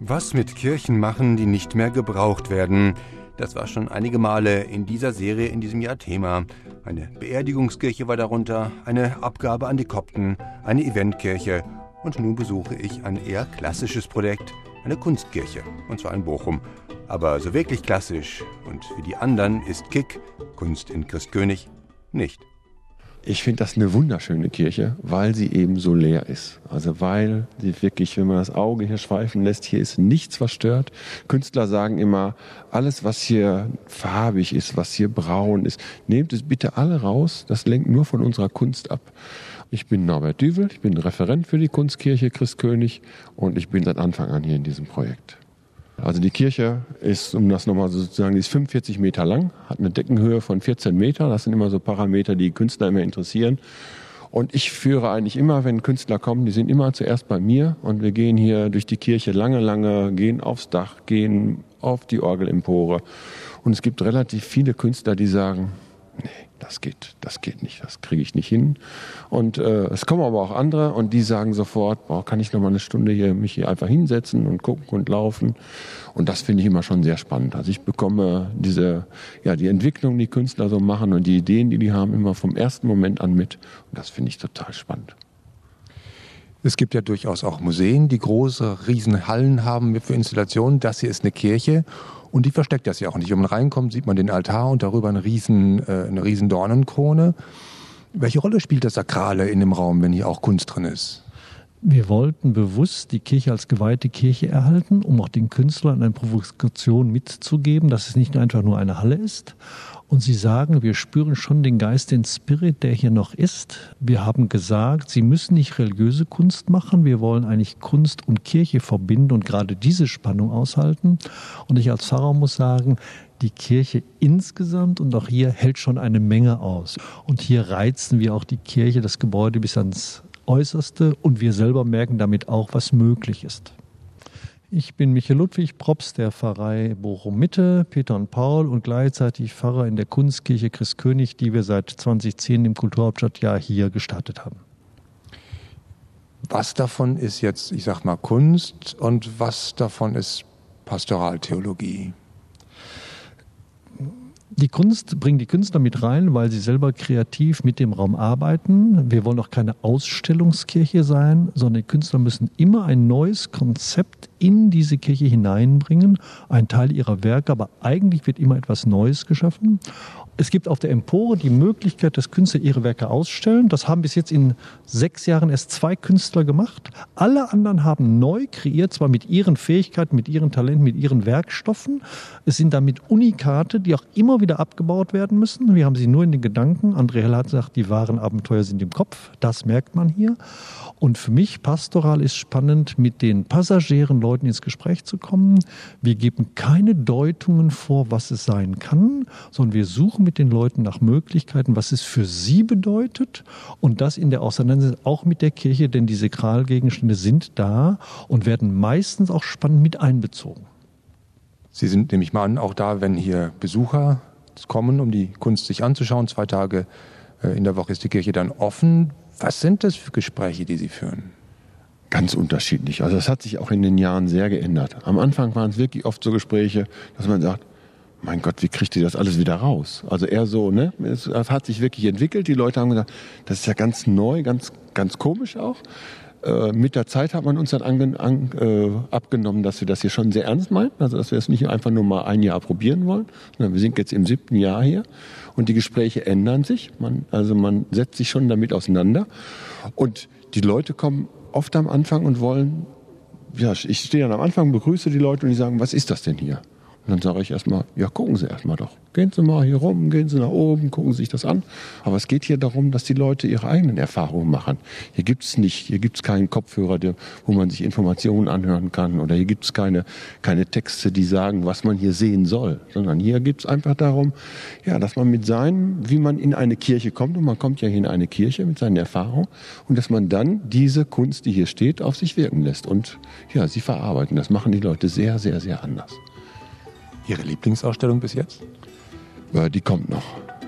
Was mit Kirchen machen, die nicht mehr gebraucht werden? Das war schon einige Male in dieser Serie in diesem Jahr Thema. Eine Beerdigungskirche war darunter, eine Abgabe an die Kopten, eine Eventkirche. Und nun besuche ich ein eher klassisches Projekt, eine Kunstkirche, und zwar in Bochum. Aber so wirklich klassisch und wie die anderen ist KIK, Kunst in Christkönig, nicht. Ich finde das eine wunderschöne Kirche, weil sie eben so leer ist. Also weil sie wirklich, wenn man das Auge hier schweifen lässt, hier ist nichts verstört. Künstler sagen immer, alles was hier farbig ist, was hier braun ist, nehmt es bitte alle raus, das lenkt nur von unserer Kunst ab. Ich bin Norbert Düvel, ich bin Referent für die Kunstkirche Christkönig und ich bin seit Anfang an hier in diesem Projekt. Also die Kirche ist, um das nochmal sozusagen, die ist 45 Meter lang, hat eine Deckenhöhe von 14 Meter. Das sind immer so Parameter, die Künstler immer interessieren. Und ich führe eigentlich immer, wenn Künstler kommen, die sind immer zuerst bei mir und wir gehen hier durch die Kirche lange, gehen aufs Dach, gehen auf die Orgelempore. Und es gibt relativ viele Künstler, die sagen, nee, das geht nicht, das kriege ich nicht hin. Und es kommen aber auch andere und die sagen sofort, kann ich noch mal eine Stunde mich hier einfach hinsetzen und gucken und laufen. Und das finde ich immer schon sehr spannend. Also ich bekomme die Entwicklung, die Künstler so machen und die Ideen, die haben, immer vom ersten Moment an mit. Und das finde ich total spannend. Es gibt ja durchaus auch Museen, die große, riesen Hallen haben für Installationen. Das hier ist eine Kirche und die versteckt das ja auch nicht. Wenn man reinkommt, sieht man den Altar und darüber eine riesen Dornenkrone. Welche Rolle spielt das Sakrale in dem Raum, wenn hier auch Kunst drin ist? Wir wollten bewusst die Kirche als geweihte Kirche erhalten, um auch den Künstlern eine Provokation mitzugeben, dass es nicht einfach nur eine Halle ist. Und sie sagen, wir spüren schon den Geist, den Spirit, der hier noch ist. Wir haben gesagt, sie müssen nicht religiöse Kunst machen. Wir wollen eigentlich Kunst und Kirche verbinden und gerade diese Spannung aushalten. Und ich als Pfarrer muss sagen, die Kirche insgesamt und auch hier hält schon eine Menge aus. Und hier reizen wir auch die Kirche, das Gebäude bis ans Äußerste und wir selber merken damit auch, was möglich ist. Ich bin Michael Ludwig, Propst der Pfarrei Bochum-Mitte, Peter und Paul und gleichzeitig Pfarrer in der Kunstkirche Christkönig, die wir seit 2010 im Kulturhauptstadtjahr hier gestartet haben. Was davon ist jetzt, ich sag mal, Kunst und was davon ist Pastoraltheologie? Die Kunst bringt die Künstler mit rein, weil sie selber kreativ mit dem Raum arbeiten. Wir wollen auch keine Ausstellungskirche sein, sondern die Künstler müssen immer ein neues Konzept in diese Kirche hineinbringen, ein Teil ihrer Werke, aber eigentlich wird immer etwas Neues geschaffen. Es gibt auf der Empore die Möglichkeit, dass Künstler ihre Werke ausstellen. Das haben bis jetzt in 6 Jahren erst 2 Künstler gemacht. Alle anderen haben neu kreiert, zwar mit ihren Fähigkeiten, mit ihren Talenten, mit ihren Werkstoffen. Es sind damit Unikate, die auch immer wieder abgebaut werden müssen. Wir haben sie nur in den Gedanken. André Heller hat gesagt, die wahren Abenteuer sind im Kopf. Das merkt man hier. Und für mich, pastoral, ist spannend, mit den Passagieren, Leuten ins Gespräch zu kommen. Wir geben keine Deutungen vor, was es sein kann, sondern wir suchen mit den Leuten nach Möglichkeiten, was es für sie bedeutet und das in der Auseinandersetzung auch mit der Kirche, denn die Sakralgegenstände sind da und werden meistens auch spannend mit einbezogen. Sie sind, nehme ich mal an, auch da, wenn hier Besucher kommen, um die Kunst sich anzuschauen. 2 Tage in der Woche ist die Kirche dann offen. Was sind das für Gespräche, die Sie führen? Ganz unterschiedlich. Also das hat sich auch in den Jahren sehr geändert. Am Anfang waren es wirklich oft so Gespräche, dass man sagt, mein Gott, wie kriegt ihr das alles wieder raus? Also eher so, ne? Es hat sich wirklich entwickelt. Die Leute haben gesagt, das ist ja ganz neu, ganz komisch auch. Mit der Zeit hat man uns dann abgenommen, dass wir das hier schon sehr ernst meinen. Also dass wir es nicht einfach nur mal 1 Jahr probieren wollen, sondern wir sind jetzt im 7. Jahr hier und die Gespräche ändern sich. Man setzt sich schon damit auseinander und die Leute kommen oft am Anfang und wollen, ich stehe dann am Anfang, begrüße die Leute und die sagen, was ist das denn hier? Und dann sage ich erstmal, gucken Sie erstmal doch. Gehen Sie mal hier rum, gehen Sie nach oben, gucken Sie sich das an. Aber es geht hier darum, dass die Leute ihre eigenen Erfahrungen machen. Hier gibt's keinen Kopfhörer, wo man sich Informationen anhören kann. Oder hier gibt's keine Texte, die sagen, was man hier sehen soll. Sondern hier geht's einfach darum, dass man mit wie man in eine Kirche kommt. Und man kommt ja hier in eine Kirche mit seinen Erfahrungen. Und dass man dann diese Kunst, die hier steht, auf sich wirken lässt. Und sie verarbeiten. Das machen die Leute sehr, sehr, sehr anders. Ihre Lieblingsausstellung bis jetzt? Die kommt noch.